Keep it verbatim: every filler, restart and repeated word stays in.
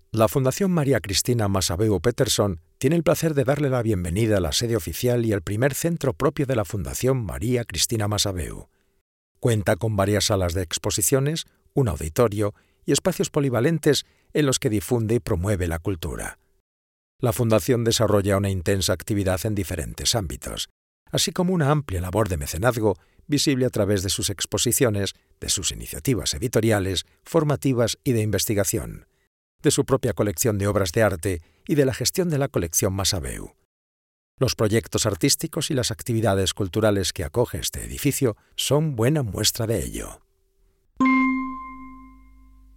La Fundación María Cristina Massabeu Peterson tiene el placer de darle la bienvenida a la sede oficial y el primer centro propio de la Fundación María Cristina Massabeu. Cuenta con varias salas de exposiciones, un auditorio y espacios polivalentes en los que difunde y promueve la cultura. La Fundación desarrolla una intensa actividad en diferentes ámbitos, así como una amplia labor de mecenazgo visible a través de sus exposiciones, de sus iniciativas editoriales, formativas y de investigación, de su propia colección de obras de arte y de la gestión de la colección Massabeu. Los proyectos artísticos y las actividades culturales que acoge este edificio son buena muestra de ello.